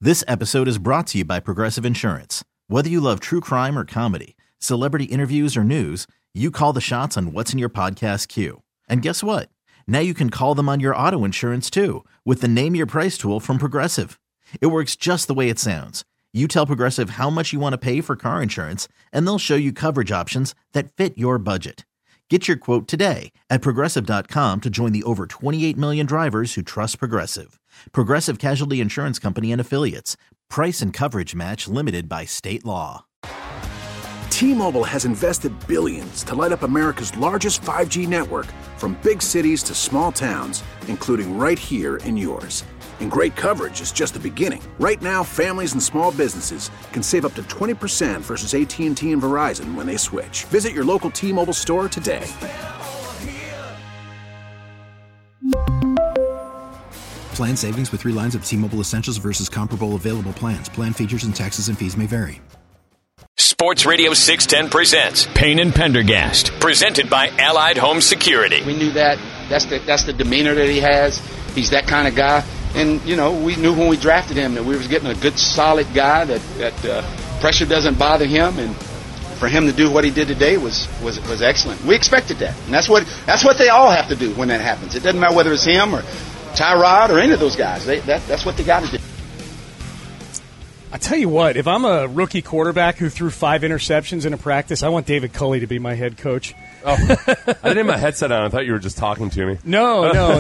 This episode is brought to you by Progressive Insurance. Whether you love true crime or comedy, celebrity interviews or news, you call the shots on what's in your podcast queue. And guess what? Now you can call them on your auto insurance too with the Name Your Price tool from Progressive. It works just the way it sounds. You tell Progressive how much you want to pay for car insurance, and they'll show you coverage options that fit your budget. Get your quote today at Progressive.com to join the over 28 million drivers who trust Progressive. Progressive Casualty Insurance Company and Affiliates. Price and coverage match limited by state law. T-Mobile has invested billions to light up America's largest 5G network, from big cities to small towns, including right here in yours. And great coverage is just the beginning. Right now, families and small businesses can save up to 20% versus AT&T and Verizon when they switch. Visit your local T-Mobile store today. Plan savings with 3 lines of T-Mobile Essentials versus comparable available plans. Plan features and taxes and fees may vary. Sports Radio 610 presents Payne and Pendergast, presented by Allied Home Security. We knew that. That's the demeanor that he has. He's that kind of guy. And, you know, we knew when we drafted him that we were getting a good, solid guy, that pressure doesn't bother him. And for him to do what he did today was excellent. We expected that. And that's what they all have to do when that happens. It doesn't matter whether it's him or Tyrod or any of those guys. That's what they got to do. I tell you what, if I'm a rookie quarterback who threw 5 interceptions in a practice, I want David Culley to be my head coach. Oh, I didn't have my headset on. I thought you were just talking to me. No.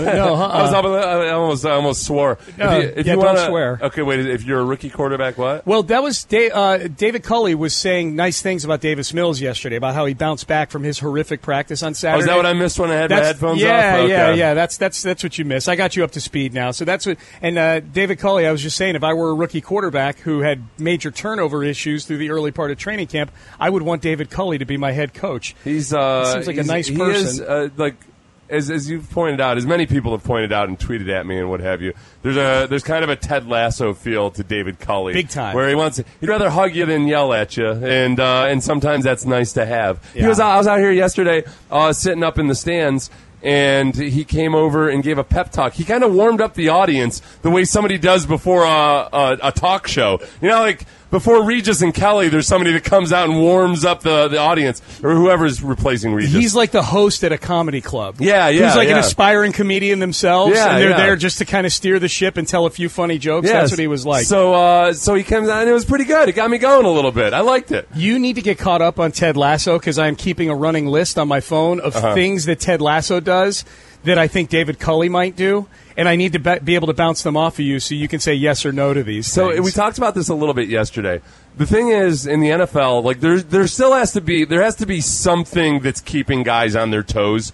I almost swore. If you don't swear. Okay, wait. If you're a rookie quarterback, what? Well, that was David Culley was saying nice things about Davis Mills yesterday, about how he bounced back from his horrific practice on Saturday. Oh, is that what I missed when I had my headphones off? Yeah. That's what you missed. I got you up to speed now. So that's what. And David Culley, I was just saying, if I were a rookie quarterback who had major turnover issues through the early part of training camp, I would want David Culley to be my head coach. Seems like a nice person. He is, as you've pointed out, as many people have pointed out and tweeted at me and what have you, there's kind of a Ted Lasso feel to David Culley. Big time. Where he'd rather hug you than yell at you, and sometimes that's nice to have. Yeah. I was out here yesterday sitting up in the stands, and he came over and gave a pep talk. He kind of warmed up the audience the way somebody does before a talk show. You know, like before Regis and Kelly, there's somebody that comes out and warms up the audience, or whoever's replacing Regis. He's like the host at a comedy club. Yeah. Who's like an aspiring comedian themselves, and they're there just to kind of steer the ship and tell a few funny jokes. Yes. That's what he was like. So he comes out, and it was pretty good. It got me going a little bit. I liked it. You need to get caught up on Ted Lasso, because I'm keeping a running list on my phone of things that Ted Lasso does that I think David Culley might do, and I need to be able to bounce them off of you so you can say yes or no to these things. So we talked about this a little bit yesterday. The thing is, in the NFL, like there still has to be something that's keeping guys on their toes.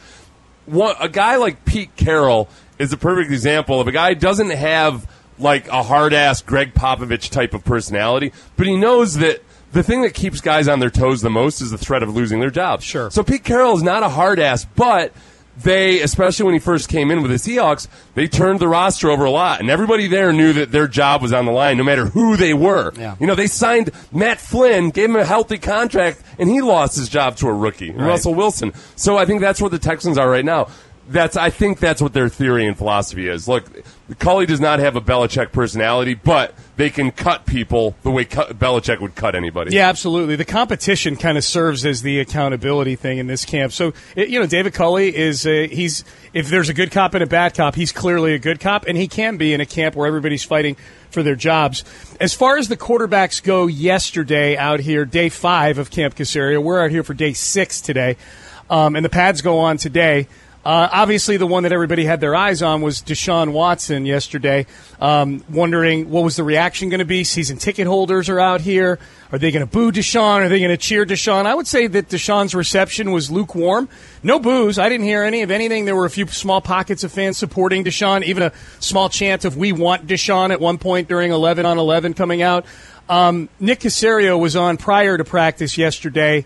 A guy like Pete Carroll is a perfect example of a guy who doesn't have like a hard-ass Greg Popovich type of personality, but he knows that the thing that keeps guys on their toes the most is the threat of losing their job. Sure. So Pete Carroll is not a hard-ass, but they, especially when he first came in with the Seahawks, they turned the roster over a lot, and everybody there knew that their job was on the line no matter who they were. Yeah. You know, they signed Matt Flynn, gave him a healthy contract, and he lost his job to a rookie, right. Russell Wilson. So I think that's where the Texans are right now. I think that's what their theory and philosophy is. Look, Culley does not have a Belichick personality, but they can cut people the way Belichick would cut anybody. Yeah, absolutely. The competition kind of serves as the accountability thing in this camp. So, David Culley is if there's a good cop and a bad cop, he's clearly a good cop, and he can be in a camp where everybody's fighting for their jobs. As far as the quarterbacks go yesterday out here, day 5 of Camp Caserio, we're out here for day 6 today, and the pads go on today. Obviously, the one that everybody had their eyes on was Deshaun Watson yesterday, wondering what was the reaction going to be. Season ticket holders are out here. Are they going to boo Deshaun? Are they going to cheer Deshaun? I would say that Deshaun's reception was lukewarm. No boos. I didn't hear any. If anything, there were a few small pockets of fans supporting Deshaun, even a small chant of "We want Deshaun" at one point during 11 on 11 coming out. Nick Caserio was on prior to practice yesterday,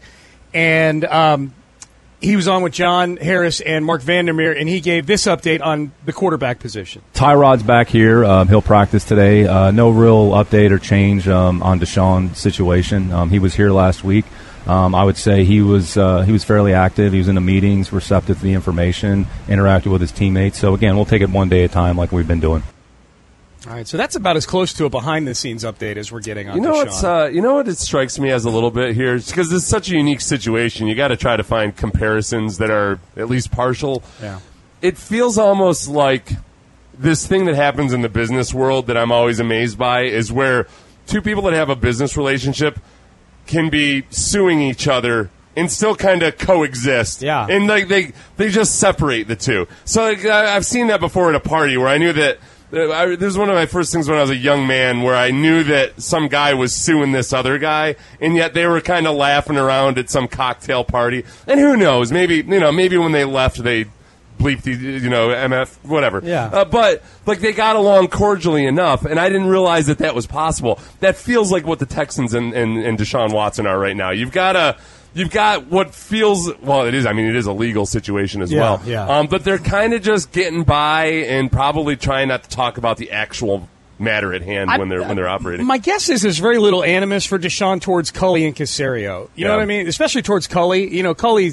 and he was on with John Harris and Mark Vandermeer, and he gave this update on the quarterback position. Tyrod's back here. He'll practice today. No real update or change on Deshaun's situation. He was here last week. I would say he was fairly active. He was in the meetings, receptive to the information, interacted with his teammates. So, again, we'll take it one day at a time like we've been doing. All right, so that's about as close to a behind-the-scenes update as we're getting on Deshaun. You know what it strikes me as a little bit here? Because this is such a unique situation. You got to try to find comparisons that are at least partial. Yeah. It feels almost like this thing that happens in the business world that I'm always amazed by is where two people that have a business relationship can be suing each other and still kind of coexist. Yeah. And like they just separate the two. So like, I've seen that before at a party where I knew that this was one of my first things when I was a young man where I knew that some guy was suing this other guy, and yet they were kind of laughing around at some cocktail party. And who knows? Maybe when they left, they bleeped the, MF, whatever. Yeah. But like they got along cordially enough, and I didn't realize that was possible. That feels like what the Texans and Deshaun Watson are right now. You've got what feels, well, it is a legal situation as well. Yeah. But they're kind of just getting by and probably trying not to talk about the actual matter at hand when they're operating. My guess is there's very little animus for Deshaun towards Culley and Caserio. You know what I mean? Especially towards Culley. Culley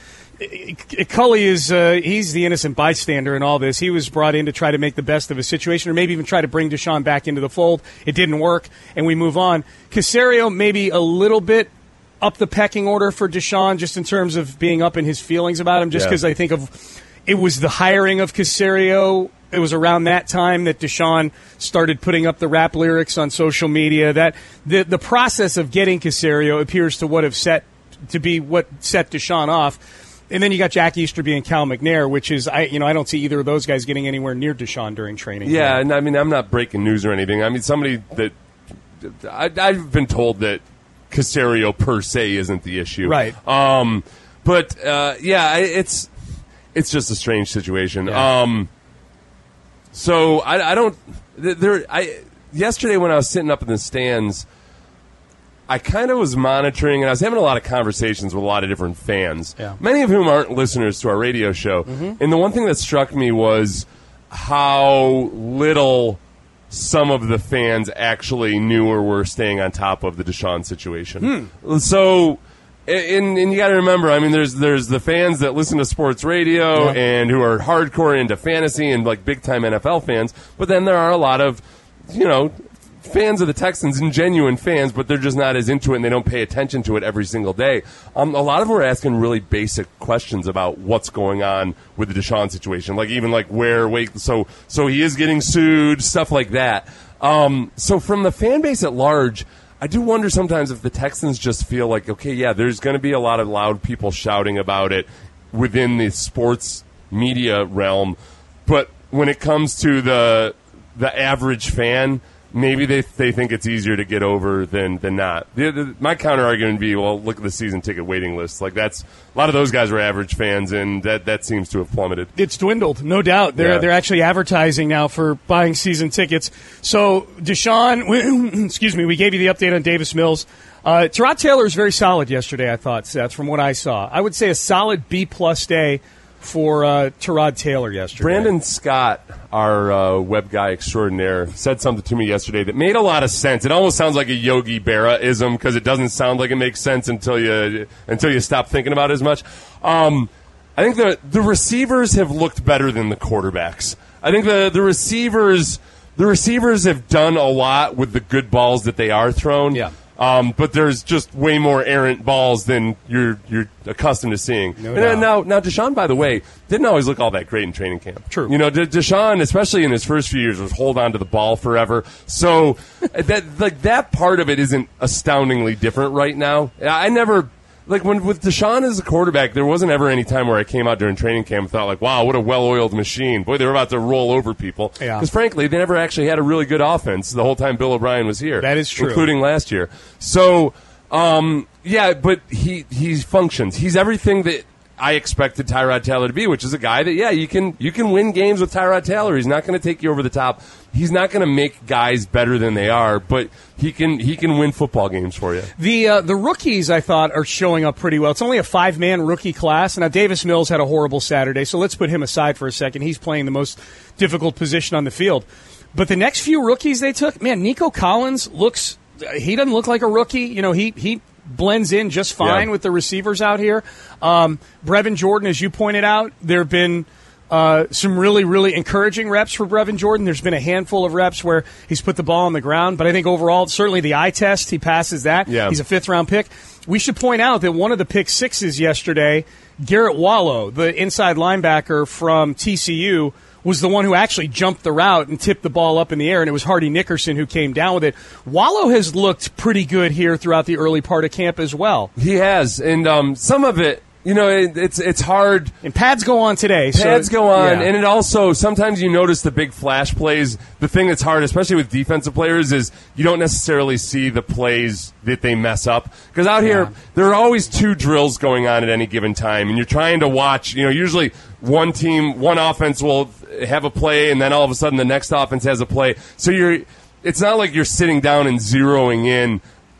is he's the innocent bystander in all this. He was brought in to try to make the best of a situation, or maybe even try to bring Deshaun back into the fold. It didn't work, and we move on. Caserio maybe a little bit up the pecking order for Deshaun, just in terms of being up in his feelings about him, just because I think it was the hiring of Caserio. It was around that time that Deshaun started putting up the rap lyrics on social media. That the process of getting Caserio appears to be what set Deshaun off. And then you got Jack Easterby and Cal McNair, which is I don't see either of those guys getting anywhere near Deshaun during training. Yeah, and I mean I'm not breaking news or anything. I mean somebody that I've been told that Caserio per se isn't the issue, right? But it's just a strange situation. Yeah. So I don't. Yesterday when I was sitting up in the stands, I kind of was monitoring, and I was having a lot of conversations with a lot of different fans, many of whom aren't listeners to our radio show. Mm-hmm. And the one thing that struck me was how little some of the fans actually knew or were staying on top of the Deshaun situation. So, and you got to remember, I mean, there's the fans that listen to sports radio and who are hardcore into fantasy and like big time NFL fans, but then there are a lot of, fans of the Texans and genuine fans, but they're just not as into it and they don't pay attention to it every single day. A lot of them are asking really basic questions about what's going on with the Deshaun situation, so he is getting sued, stuff like that. So from the fan base at large, I do wonder sometimes if the Texans just feel like, okay, yeah, there's going to be a lot of loud people shouting about it within the sports media realm, but when it comes to the average fan, maybe they think it's easier to get over than not. My counter argument would be, well, look at the season ticket waiting list. Like that's a lot of those guys were average fans, and that seems to have plummeted. It's dwindled, no doubt. They're actually advertising now for buying season tickets. So Deshaun, excuse me, we gave you the update on Davis Mills. Tyrod Taylor was very solid yesterday, I thought, Seth, from what I saw. I would say a solid B-plus day for Tyrod Taylor yesterday. Brandon Scott, our web guy extraordinaire, said something to me yesterday that made a lot of sense. It almost sounds like a Yogi Berra-ism because it doesn't sound like it makes sense until you stop thinking about it as much. I think the receivers have looked better than the quarterbacks. I think the receivers have done a lot with the good balls that they are thrown. Yeah. But there's just way more errant balls than you're accustomed to seeing. No doubt. Now Deshaun, by the way, didn't always look all that great in training camp. True. Deshaun, especially in his first few years, was hold on to the ball forever. So that part of it isn't astoundingly different right now. I never. Like, with Deshaun as a quarterback, there wasn't ever any time where I came out during training camp and thought, like, wow, what a well-oiled machine. Boy, they were about to roll over people. Yeah. Because, frankly, they never actually had a really good offense the whole time Bill O'Brien was here. That is true. Including last year. So, but he functions. He's everything that I expected Tyrod Taylor to be, which is a guy that, you can win games with Tyrod Taylor. He's not going to take you over the top. He's not going to make guys better than they are, but he can win football games for you. The rookies, I thought, are showing up pretty well. It's only a 5-man rookie class. Now, Davis Mills had a horrible Saturday, so let's put him aside for a second. He's playing the most difficult position on the field. But the next few rookies they took, man, Nico Collins he doesn't look like a rookie. He blends in just fine with the receivers out here. Brevin Jordan, as you pointed out, there have been Some really, really encouraging reps for Brevin Jordan. There's been a handful of reps where he's put the ball on the ground, but I think overall, certainly the eye test, he passes that. Yeah. He's a fifth-round pick. We should point out that one of the pick sixes yesterday, Garrett Wallow, the inside linebacker from TCU, was the one who actually jumped the route and tipped the ball up in the air, and it was Hardy Nickerson who came down with it. Wallow has looked pretty good here throughout the early part of camp as well. He has, and some of it, it's hard. And pads go on today. Pads go on, yeah. and it also, sometimes you notice the big flash plays. The thing that's hard, especially with defensive players, is you don't necessarily see the plays that they mess up. Because out here, there are always 2 drills going on at any given time, and you're trying to watch, usually one offense will have a play, and then all of a sudden the next offense has a play. So it's not like you're sitting down and zeroing in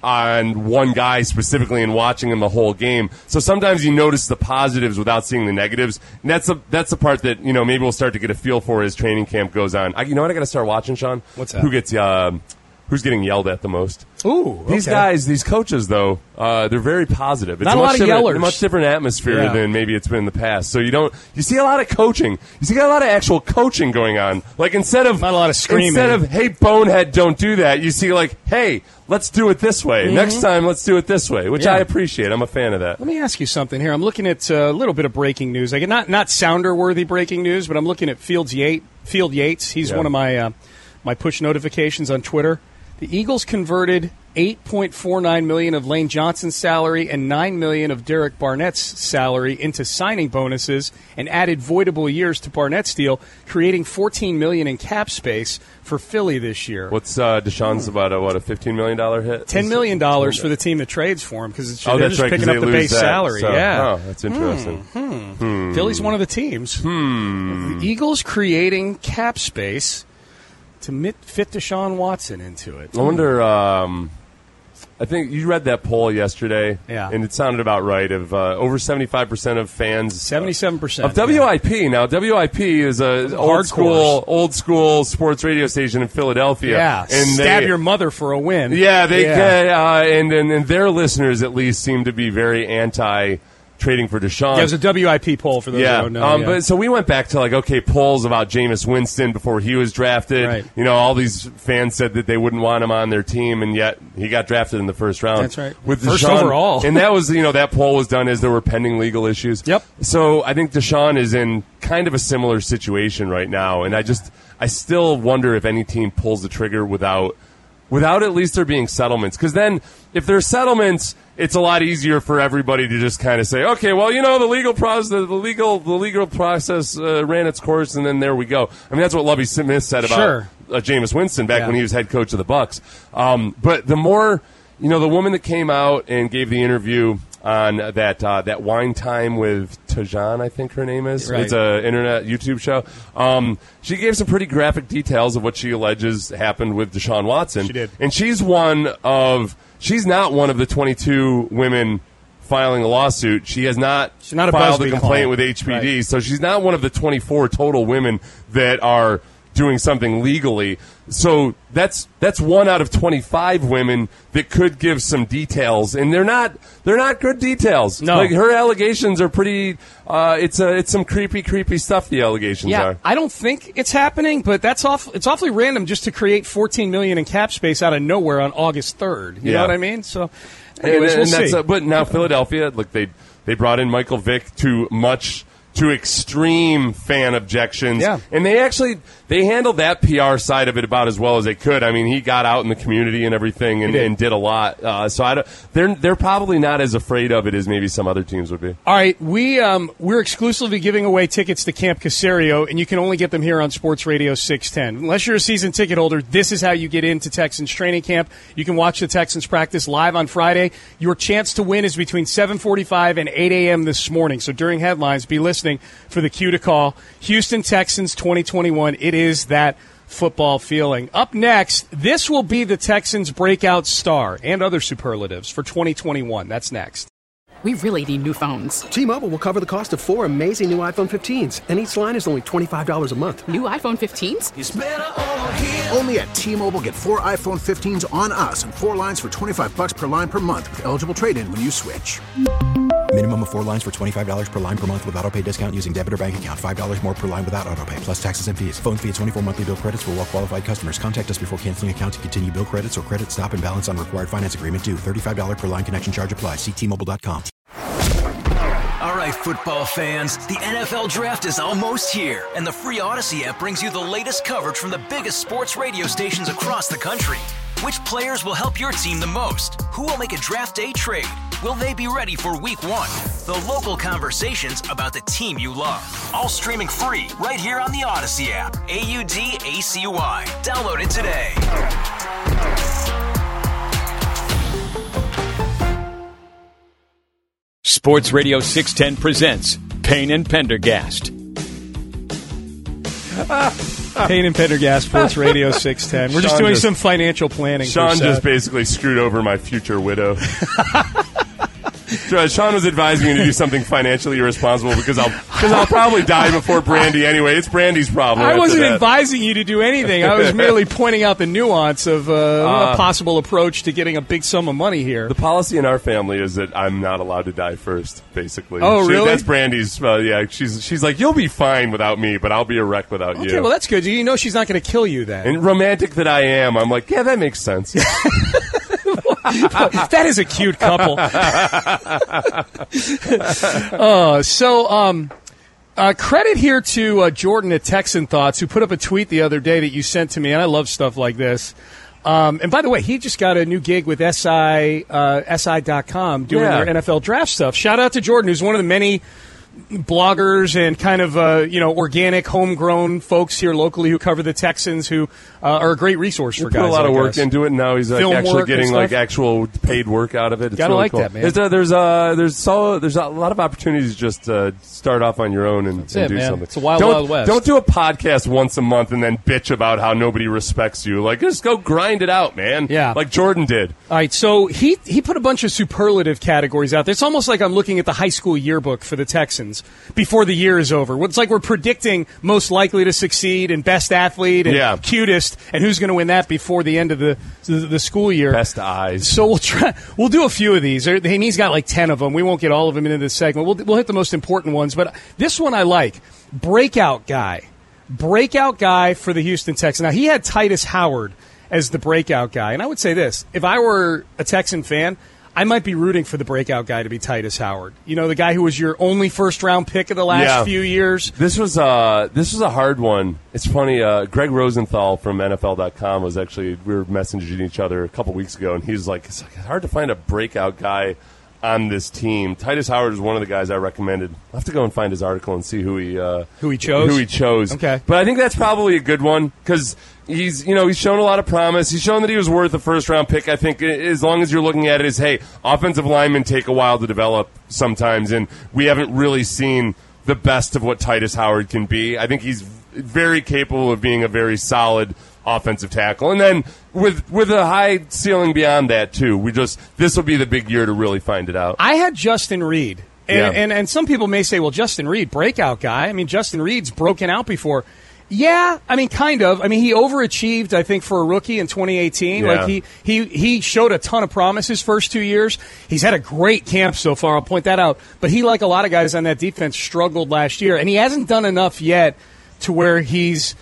on one guy specifically and watching him the whole game. So sometimes you notice the positives without seeing the negatives. And that's the part that, maybe we'll start to get a feel for as training camp goes on. You know what I got to start watching, Sean? What's that? Who's getting yelled at the most? Ooh, okay. These guys, these coaches, though, they're very positive. It's not a lot of yellers. A much different atmosphere than maybe it's been in the past. So you see a lot of coaching. You see a lot of actual coaching going on. Like instead of not a lot of screaming. Instead of hey bonehead, don't do that. You see like hey, let's do it this way. Mm-hmm. Next time, let's do it this way, which I appreciate. I'm a fan of that. Let me ask you something here. I'm looking at a little bit of breaking news. Like not sounder-worthy breaking news, but I'm looking at Field Yates. He's one of my push notifications on Twitter. The Eagles converted $8.49 million of Lane Johnson's salary and $9 million of Derek Barnett's salary into signing bonuses and added voidable years to Barnett's deal, creating $14 million in cap space for Philly this year. What's Deshaun's about a $15 million hit? $10 million for the team that trades for him because they're just right, picking up the base salary. So, yeah, that's interesting. Philly's one of the teams. The Eagles creating cap space to fit Deshaun Watson into it. I wonder, I think you read that poll yesterday, and it sounded about right, of over 75% of fans. 77%. Of WIP. Yeah. Now, WIP is a old school sports radio station in Philadelphia. Yeah, and stab your mother for a win. Yeah, and their listeners at least seem to be very anti trading for Deshaun. There's a WIP poll for those who don't know. But so we went back to polls about Jameis Winston before he was drafted. Right. All these fans said that they wouldn't want him on their team, and yet he got drafted in the first round. That's right. With first Deshaun, overall. And that was, that poll was done as there were pending legal issues. Yep. So I think Deshaun is in kind of a similar situation right now, and I still wonder if any team pulls the trigger without at least there being settlements. Because then, if there's settlements, it's a lot easier for everybody to just kind of say, okay, well, the legal process, the legal process ran its course, and then there we go. I mean, that's what Lovie Smith said about Jameis Winston back when he was head coach of the Bucs. But the more, the woman that came out and gave the interview on that Wine Time with Tajan, I think her name is. Right. It's an internet YouTube show. She gave some pretty graphic details of what she alleges happened with Deshaun Watson. She did. And she's not one of the 22 women filing a lawsuit. She has not filed a complaint with HPD, so she's not one of the 24 total women that are doing something legally. So that's one out of 25 women that could give some details, and they're not good details. No. Like her allegations are pretty. It's some creepy stuff. The allegations are. I don't think it's happening, but it's awfully random just to create $14 million in cap space out of nowhere on August 3rd. You know what I mean? So, anyways, we'll see. But now Philadelphia, look, they brought in Michael Vick to extreme fan objections. Yeah. And they handled that PR side of it about as well as they could. I mean, he got out in the community and everything and did a lot. So they're probably not as afraid of it as maybe some other teams would be. All right, we're exclusively giving away tickets to Camp Caserio, and you can only get them here on Sports Radio 610. Unless you're a season ticket holder, this is how you get into Texans training camp. You can watch the Texans practice live on Friday. Your chance to win is between 7:45 and 8 a.m. this morning. So during headlines, be listening for the cue to call. Houston Texans 2021. It is that football feeling. Up next, this will be the Texans' breakout star and other superlatives for 2021. That's next. We really need new phones. T-Mobile will cover the cost of 4 amazing new iPhone 15s, and each line is only $25 a month. New iPhone 15s? It's better over here. Only at T-Mobile, get 4 iPhone 15s on us and 4 lines for $25 per line per month with eligible trade-in when you switch. Minimum of 4 lines for $25 per line per month with autopay discount using debit or bank account. $5 more per line without autopay, plus taxes and fees. Phone fee at 24 monthly bill credits for well qualified customers. Contact us before canceling account to continue bill credits or credit stop and balance on required finance agreement due. $35 per line connection charge applies. See T-Mobile.com. All right, football fans, the NFL Draft is almost here, and the free Odyssey app brings you the latest coverage from the biggest sports radio stations across the country. Which players will help your team the most? Who will make a draft day trade? Will they be ready for week 1? The local conversations about the team you love. All streaming free right here on the Odyssey app. AUDACY. Download it today. Sports Radio 610 presents Payne and Pendergast. Payne and Pendergast, Sports Radio 610. We're just doing some financial planning. Sean just basically screwed over my future widow. Sean was advising me to do something financially irresponsible because I'll probably die before Brandy anyway. It's Brandy's problem. I wasn't advising you to do anything. I was merely pointing out the nuance of a possible approach to getting a big sum of money here. The policy in our family is that I'm not allowed to die first, basically. Oh, really? That's Brandy's. Yeah, she's like, you'll be fine without me, but I'll be a wreck without you. Okay, well, that's good. You know she's not going to kill you then. And romantic that I am, I'm like, yeah, that makes sense. That is a cute couple. Credit here to Jordan at Texan Thoughts, who put up a tweet the other day that you sent to me, and I love stuff like this. And by the way, he just got a new gig with SI.com doing their NFL draft stuff. Shout out to Jordan, who's one of the many bloggers and kind of organic, homegrown folks here locally who cover the Texans, who are a great resource for guys. Put a lot like of work us. into it. And now he's actually getting actual paid work out of it. It's gotta really like cool. that, man. There's a lot of opportunities just to start off on your own and do man. something. It's a wild west. Don't do a podcast once a month and then bitch about how nobody respects you. Like, just go grind it out, man. Yeah, like Jordan did. All right, so he put a bunch of superlative categories out there. It's almost like I'm looking at the high school yearbook for the Texans before the year is over. It's like we're predicting most likely to succeed and best athlete and cutest, and who's going to win that before the end of the school year. Best eyes. So we'll do a few of these. And he's got like 10 of them. We won't get all of them into this segment. We'll hit the most important ones, but this one I like. Breakout guy for the Houston Texans. Now, he had Titus Howard as the breakout guy, and I would say this: if I were a Texan fan, I might be rooting for the breakout guy to be Titus Howard. You know, the guy who was your only first-round pick of the last few years. This was a hard one. It's funny. Greg Rosenthal from NFL.com we were messaging each other a couple weeks ago, and he's like, it's hard to find a breakout guy on this team. Titus Howard is one of the guys I recommended. I'll have to go and find his article and see who he chose. Okay. But I think that's probably a good one because he's shown a lot of promise. He's shown that he was worth a first-round pick. I think as long as you're looking at it as, hey, offensive linemen take a while to develop sometimes, and we haven't really seen the best of what Titus Howard can be. I think he's very capable of being a very solid offensive tackle. And then with a high ceiling beyond that, too. This will be the big year to really find it out. I had Justin Reed. And some people may say, well, Justin Reed, breakout guy. I mean, Justin Reed's broken out before. Yeah, I mean, kind of. I mean, he overachieved, I think, for a rookie in 2018. Yeah. Like he showed a ton of promise his first 2 years. He's had a great camp so far. I'll point that out. But he, like a lot of guys on that defense, struggled last year, and he hasn't done enough yet to where he's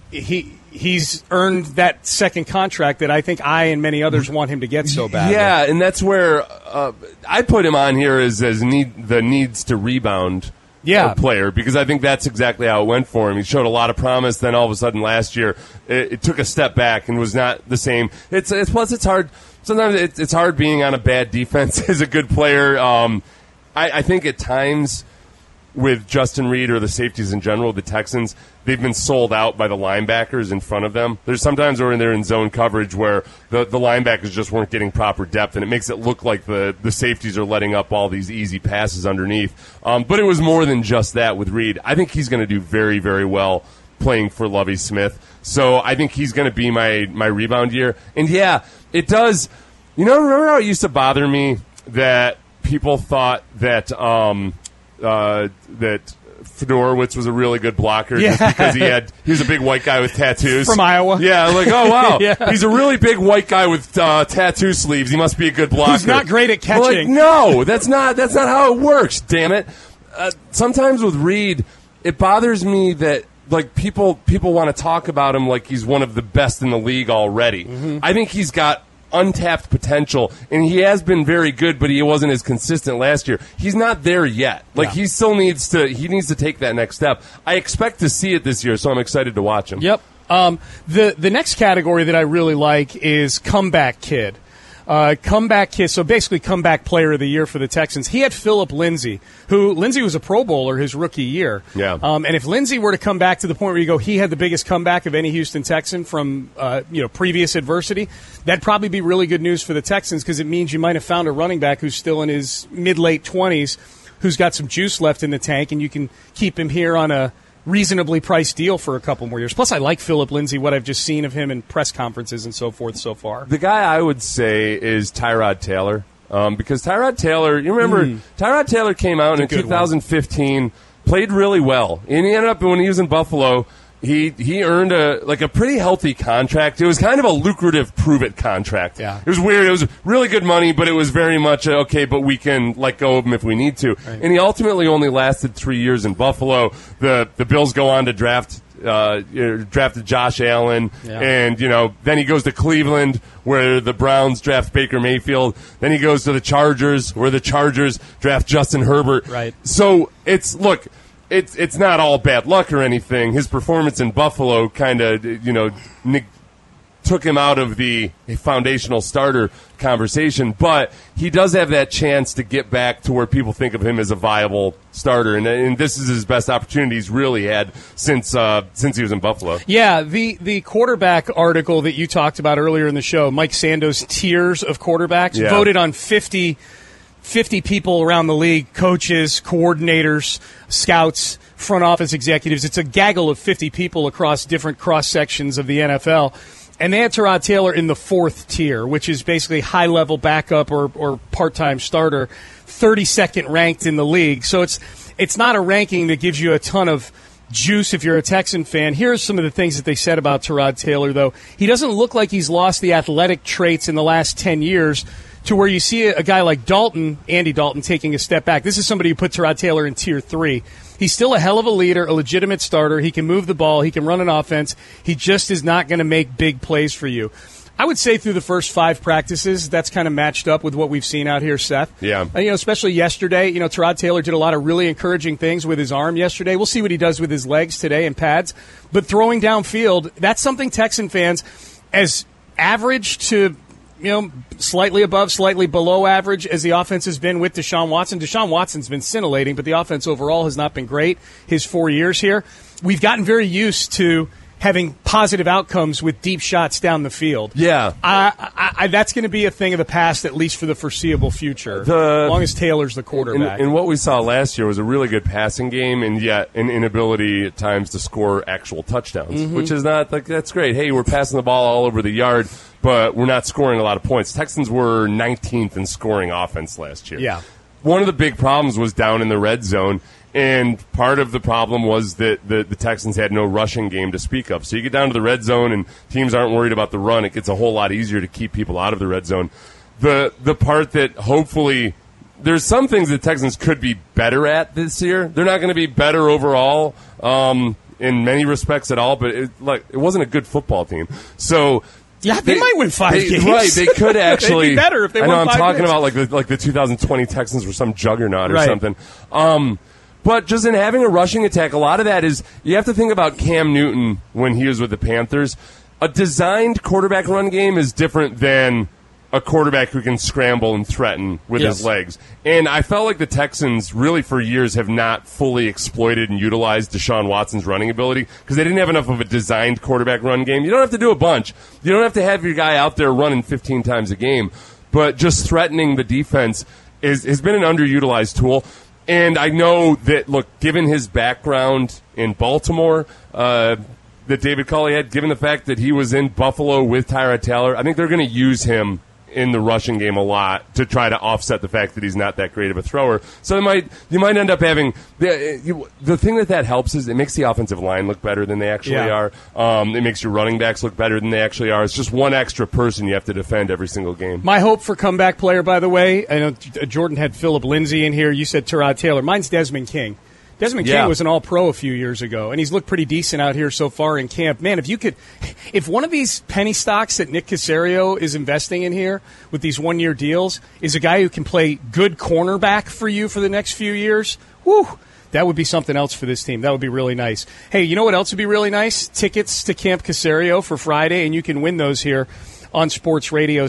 earned that second contract that I think I and many others want him to get so bad. Yeah, and that's where I put him on here as the needs to rebound. Player, because I think that's exactly how it went for him. He showed a lot of promise, then all of a sudden last year it took a step back and was not the same. It's hard. Sometimes it's hard being on a bad defense as a good player. I think at times with Justin Reed or the safeties in general, the Texans, they've been sold out by the linebackers in front of them. There's sometimes where they're in zone coverage where the linebackers just weren't getting proper depth, and it makes it look like the safeties are letting up all these easy passes underneath. But it was more than just that with Reed. I think he's going to do very, very well playing for Lovie Smith. So I think he's going to be my rebound year. And, yeah, it does. Remember how it used to bother me that people thought that that Fedorowicz was a really good blocker just because he was a big white guy with tattoos. From Iowa. Yeah, like, oh, wow. Yeah. He's a really big white guy with tattoo sleeves. He must be a good blocker. Who's not great at catching. Like, no, that's not how it works, damn it. Sometimes with Reed, it bothers me that like people want to talk about him like he's one of the best in the league already. Mm-hmm. I think he's got untapped potential, and he has been very good, but he wasn't as consistent last year. He's not there yet. Like he still needs to take that next step. I expect to see it this year, so I'm excited to watch him. Yep. The next category that I really like is comeback kid. Comeback kid, so basically comeback player of the year for the Texans. He had Philip Lindsay, Lindsay was a Pro Bowler his rookie year. Yeah. And if Lindsay were to come back to the point where you go, he had the biggest comeback of any Houston Texan from previous adversity, that'd probably be really good news for the Texans because it means you might have found a running back who's still in his mid-late 20s who's got some juice left in the tank, and you can keep him here on a reasonably priced deal for a couple more years. Plus, I like Philip Lindsay, what I've just seen of him in press conferences and so forth so far. The guy I would say is Tyrod Taylor, because Tyrod Taylor, you remember, Tyrod Taylor came out in 2015, played really well, and he ended up, when he was in Buffalo, he earned a pretty healthy contract. It was kind of a lucrative prove-it contract. Yeah. It was weird. It was really good money, but it was very much, okay, but we can let go of him if we need to. Right. And he ultimately only lasted 3 years in Buffalo. The Bills go on to drafted Josh Allen, and then he goes to Cleveland, where the Browns draft Baker Mayfield. Then he goes to the Chargers, where the Chargers draft Justin Herbert. Right. So it's not all bad luck or anything. His performance in Buffalo kind of took him out of the foundational starter conversation, but he does have that chance to get back to where people think of him as a viable starter, and this is his best opportunity he's really had since he was in Buffalo. Yeah, the quarterback article that you talked about earlier in the show, Mike Sando's tiers of quarterbacks, voted on 50 people around the league, coaches, coordinators, scouts, front office executives. It's a gaggle of 50 people across different cross-sections of the NFL. And they had Tyrod Taylor in the fourth tier, which is basically high-level backup or part-time starter, 32nd ranked in the league. So it's not a ranking that gives you a ton of juice if you're a Texan fan. Here are some of the things that they said about Tyrod Taylor, though. He doesn't look like he's lost the athletic traits in the last 10 years to where you see a guy like Andy Dalton, taking a step back. This is somebody who put Tyrod Taylor in tier 3. He's still a hell of a leader, a legitimate starter. He can move the ball. He can run an offense. He just is not going to make big plays for you. I would say through the first 5 practices, that's kind of matched up with what we've seen out here, Seth. Yeah. Especially yesterday. Tyrod Taylor did a lot of really encouraging things with his arm yesterday. We'll see what he does with his legs today and pads. But throwing downfield, that's something Texan fans, as average to slightly above, slightly below average as the offense has been with Deshaun Watson. Deshaun Watson's been scintillating, but the offense overall has not been great his 4 years here. We've gotten very used to having positive outcomes with deep shots down the field. Yeah. That's going to be a thing of the past, at least for the foreseeable future, as long as Taylor's the quarterback. And what we saw last year was a really good passing game, and yet an inability at times to score actual touchdowns, which is not that's great. Hey, we're passing the ball all over the yard, but we're not scoring a lot of points. Texans were 19th in scoring offense last year. Yeah. One of the big problems was down in the red zone, and part of the problem was that the Texans had no rushing game to speak of. So you get down to the red zone, and teams aren't worried about the run. It gets a whole lot easier to keep people out of the red zone. The part that hopefully there's some things that Texans could be better at this year. They're not going to be better overall in many respects at all, but it wasn't a good football team. So. Yeah, they might win 5 games. Right, they could actually. They'd be better if they won 5 games. I'm talking about like the 2020 Texans were some juggernaut or something. But just in having a rushing attack, a lot of that is you have to think about Cam Newton when he was with the Panthers. A designed quarterback run game is different than a quarterback who can scramble and threaten with his legs. And I felt like the Texans really for years have not fully exploited and utilized Deshaun Watson's running ability because they didn't have enough of a designed quarterback run game. You don't have to do a bunch. You don't have to have your guy out there running 15 times a game. But just threatening the defense has been an underutilized tool. And I know that, look, given his background in Baltimore, that David Culley had, given the fact that he was in Buffalo with Tyrod Taylor, I think they're going to use him in the rushing game a lot to try to offset the fact that he's not that great of a thrower. So you might end up having the thing that helps is it makes the offensive line look better than they actually are. It makes your running backs look better than they actually are. It's just one extra person you have to defend every single game. My hope for comeback player, by the way, I know Jordan had Philip Lindsay in here. You said Tyrod Taylor. Mine's Desmond King. Desmond King was an All-Pro a few years ago, and he's looked pretty decent out here so far in camp. Man, if one of these penny stocks that Nick Caserio is investing in here with these one-year deals is a guy who can play good cornerback for you for the next few years, whew, that would be something else for this team. That would be really nice. Hey, you know what else would be really nice? Tickets to Camp Caserio for Friday, and you can win those here on Sports Radio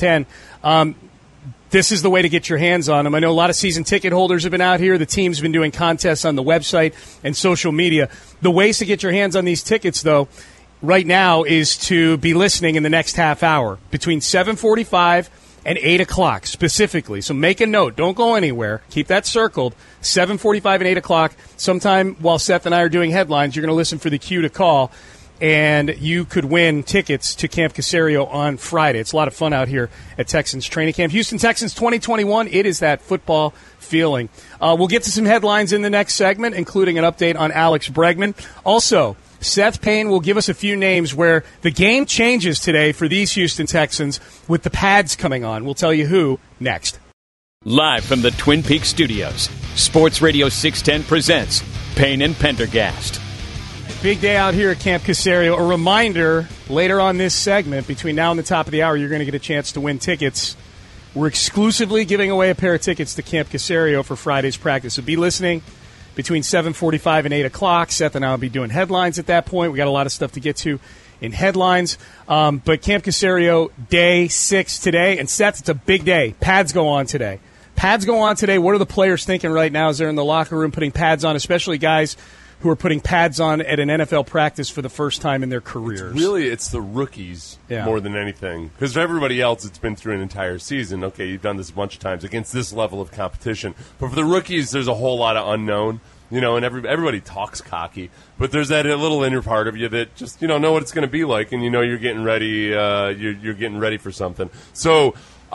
610. This is the way to get your hands on them. I know a lot of season ticket holders have been out here. The team's been doing contests on the website and social media. The ways to get your hands on these tickets, though, right now is to be listening in the next half hour between 7:45 and 8 o'clock specifically. So make a note. Don't go anywhere. Keep that circled. 7:45 and 8 o'clock. Sometime while Seth and I are doing headlines, you're going to listen for the cue to call. And you could win tickets to Camp Caserio on Friday. It's a lot of fun out here at Texans Training Camp. Houston Texans 2021, it is that football feeling. We'll get to some headlines in the next segment, including an update on Alex Bregman. Also, Seth Payne will give us a few names where the game changes today for these Houston Texans with the pads coming on. We'll tell you who next. Live from the Twin Peaks studios, Sports Radio 610 presents Payne and Pendergast. Big day out here at Camp Caserio. A reminder, later on this segment, between now and the top of the hour, you're going to get a chance to win tickets. We're exclusively giving away a pair of tickets to Camp Caserio for Friday's practice. So be listening between 7:45 and 8 o'clock. Seth and I will be doing headlines at that point. We got a lot of stuff to get to in headlines. But Camp Caserio, day 6 today. And Seth, it's a big day. Pads go on today. Pads go on today. What are the players thinking right now as they're in the locker room putting pads on, especially guys who are putting pads on at an NFL practice for the first time in their careers? It's the rookies more than anything. Because for everybody else, it's been through an entire season. Okay, you've done this a bunch of times against this level of competition. But for the rookies, there's a whole lot of unknown. And everybody talks cocky. But there's that little inner part of you that just, know what it's going to be like. And you're getting ready. You're getting ready for something. So,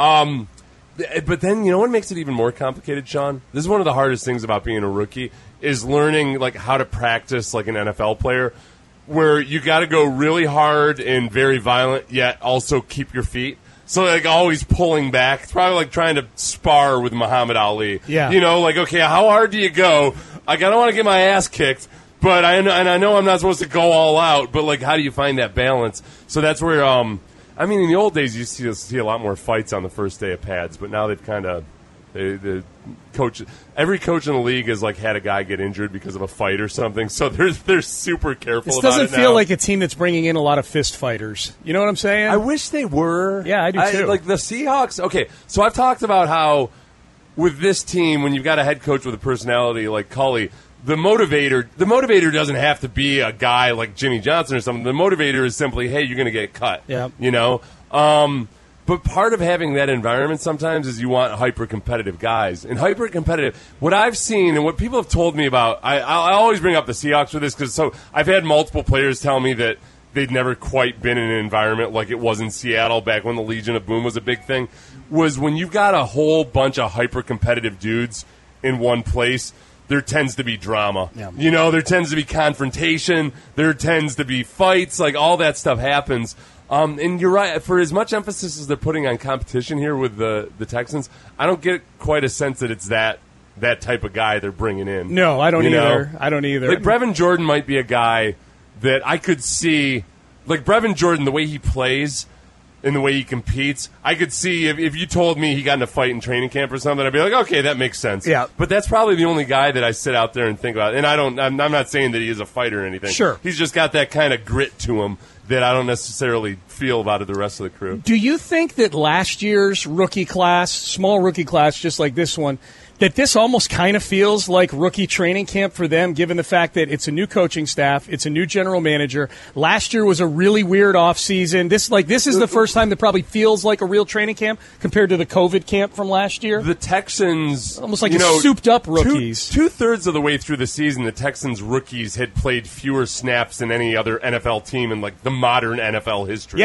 but then, what makes it even more complicated, Sean? This is one of the hardest things about being a rookie is learning how to practice like an NFL player, where you got to go really hard and very violent, yet also keep your feet. So always pulling back. It's probably like trying to spar with Muhammad Ali. Yeah. Okay, how hard do you go? I don't want to get my ass kicked, but I know I'm not supposed to go all out. But how do you find that balance? So that's where in the old days you see a lot more fights on the first day of pads, but now they've kind of. The coach, every coach in the league has had a guy get injured because of a fight or something. So they're super careful. This doesn't feel like a team that's bringing in a lot of fist fighters. You know what I'm saying? I wish they were. Yeah, I do too. Like the Seahawks. Okay, so I've talked about how with this team, when you've got a head coach with a personality like Culley, the motivator doesn't have to be a guy like Jimmy Johnson or something. The motivator is simply, hey, you're going to get cut. Yeah. But part of having that environment sometimes is you want hyper-competitive guys. And hyper-competitive, what I've seen and what people have told me about, I always bring up the Seahawks for this because I've had multiple players tell me that they'd never quite been in an environment like it was in Seattle back when the Legion of Boom was a big thing, was when you've got a whole bunch of hyper-competitive dudes in one place, there tends to be drama. Yeah. There tends to be confrontation. There tends to be fights. All that stuff happens. And you're right. For as much emphasis as they're putting on competition here with the Texans, I don't get quite a sense that it's that type of guy they're bringing in. No, I don't either. I don't either. Brevin Jordan might be a guy that I could see. Brevin Jordan, the way he plays and the way he competes, I could see if you told me he got in a fight in training camp or something, I'd be like, okay, that makes sense. Yeah. But that's probably the only guy that I sit out there and think about. And I'm not saying that he is a fighter or anything. Sure. He's just got that kind of grit to him that I don't necessarily feel about the rest of the crew. Do you think that last year's rookie class, small rookie class just like this one, that this almost kind of feels like rookie training camp for them, given the fact that it's a new coaching staff, it's a new general manager. Last year was a really weird offseason. This is the first time that probably feels like a real training camp compared to the COVID camp from last year. The Texans, almost like souped-up rookies. Two-thirds of the way through the season, the Texans rookies had played fewer snaps than any other NFL team in the modern NFL history. Yeah,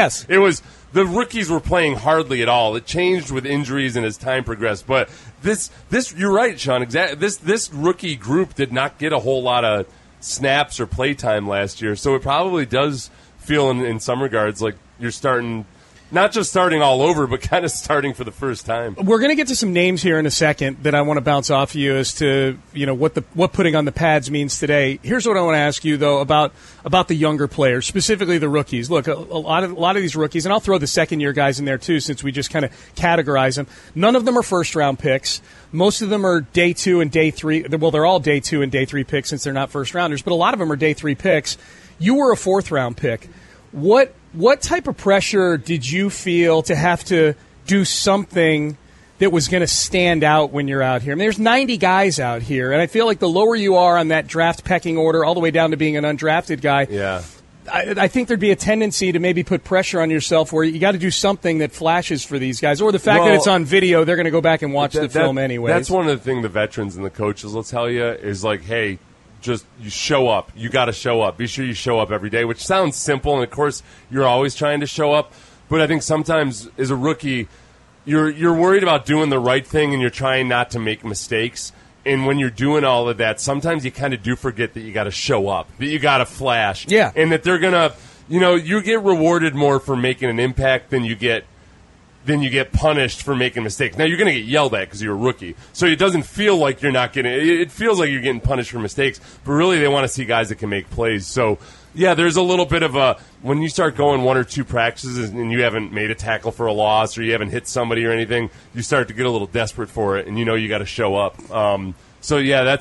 Yes. It was the rookies were playing hardly at all. It changed with injuries and as time progressed. But this you're right, Sean. Exactly. This rookie group did not get a whole lot of snaps or play time last year, so it probably does feel in some regards like you're starting. Not just starting all over, but kind of starting for the first time. We're going to get to some names here in a second that I want to bounce off of you as to what putting on the pads means today. Here's what I want to ask you though about the younger players, specifically the rookies. Look, a lot of these rookies, and I'll throw the second year guys in there too, since we just kind of categorize them. None of them are first round picks. Most of them are day 2 and day 3. Well, they're all day 2 and day 3 picks since they're not first rounders, but a lot of them are day 3 picks. You were a 4th round pick. What type of pressure did you feel to have to do something that was going to stand out when you're out here? I mean, there's 90 guys out here, and I feel like the lower you are on that draft pecking order, all the way down to being an undrafted guy, I think there'd be a tendency to maybe put pressure on yourself where you got to do something that flashes for these guys, or the fact that it's on video, they're going to go back and watch the film anyway. That's one of the things the veterans and the coaches will tell you is like, hey, just you show up. You got to show up. Be sure you show up every day, which sounds simple, and of course you're always trying to show up. But I think sometimes as a rookie, you're worried about doing the right thing, and you're trying not to make mistakes. And when you're doing all of that, sometimes you kind of do forget that you got to show up, that you got to flash, and that they're gonna, you get rewarded more for making an impact than you get punished for making mistakes. Now, you're going to get yelled at because you're a rookie. So it doesn't feel like you're not getting – it feels like you're getting punished for mistakes. But really, they want to see guys that can make plays. So, yeah, there's a little bit of a – when you start going 1 or 2 practices and you haven't made a tackle for a loss or you haven't hit somebody or anything, you start to get a little desperate for it, and you got to show up. So, yeah,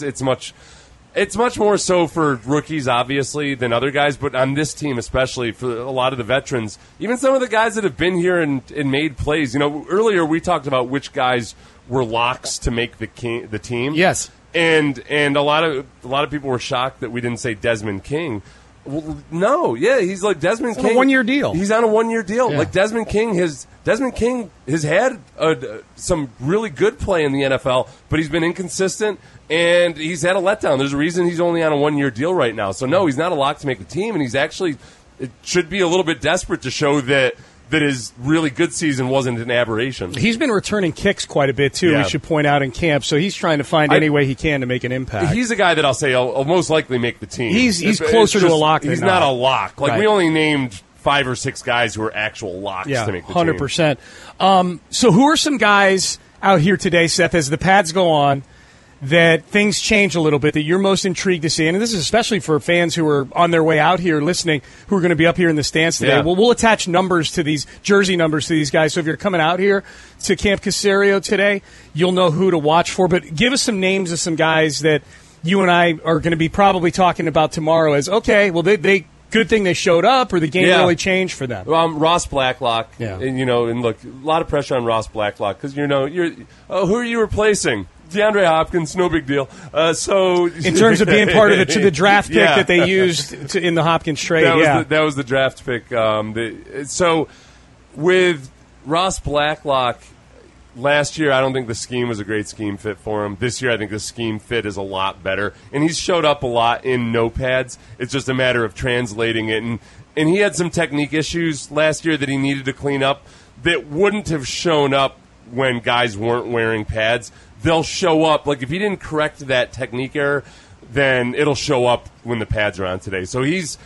it's much more so for rookies, obviously, than other guys, but on this team especially, for a lot of the veterans, even some of the guys that have been here and made plays. Earlier we talked about which guys were locks to make the team. Yes. And a lot of people were shocked that we didn't say Desmond King. Well, no, yeah, he's like Desmond King. On a 1-year deal. He's on a 1-year deal. Yeah. Like Desmond King has had some really good play in the NFL, but he's been inconsistent and he's had a letdown. There's a reason he's only on a 1-year deal right now. So no, he's not a lock to make the team, and it should be a little bit desperate to show that his really good season wasn't an aberration. He's been returning kicks quite a bit, too, we should point out, in camp. So he's trying to find any way he can to make an impact. He's a guy that I'll say will most likely make the team. He's closer to a lock than he's not a lock. Like, we only named 5 or 6 guys who are actual locks to make the 100%. Team. So who are some guys out here today, Seth, as the pads go on, that things change a little bit, that you're most intrigued to see? And this is especially for fans who are on their way out here listening, who are going to be up here in the stands today. Yeah. Well, we'll attach numbers to these, jersey numbers to these guys. So if you're coming out here to Camp Caserio today, you'll know who to watch for. But give us some names of some guys that you and I are going to be probably talking about tomorrow as, okay, well, they good thing they showed up, or the game really changed for them. Ross Blacklock, and look, a lot of pressure on Ross Blacklock because who are you replacing? DeAndre Hopkins, no big deal. So in terms of being part of the draft pick that they used in the Hopkins trade, that was the draft pick. So with Ross Blacklock, last year I don't think the scheme was a great scheme fit for him. This year I think the scheme fit is a lot better, and he's showed up a lot in no pads. It's just a matter of translating it, and he had some technique issues last year that he needed to clean up that wouldn't have shown up when guys weren't wearing pads. They'll show up. Like, if he didn't correct that technique error, then it'll show up when the pads are on today. So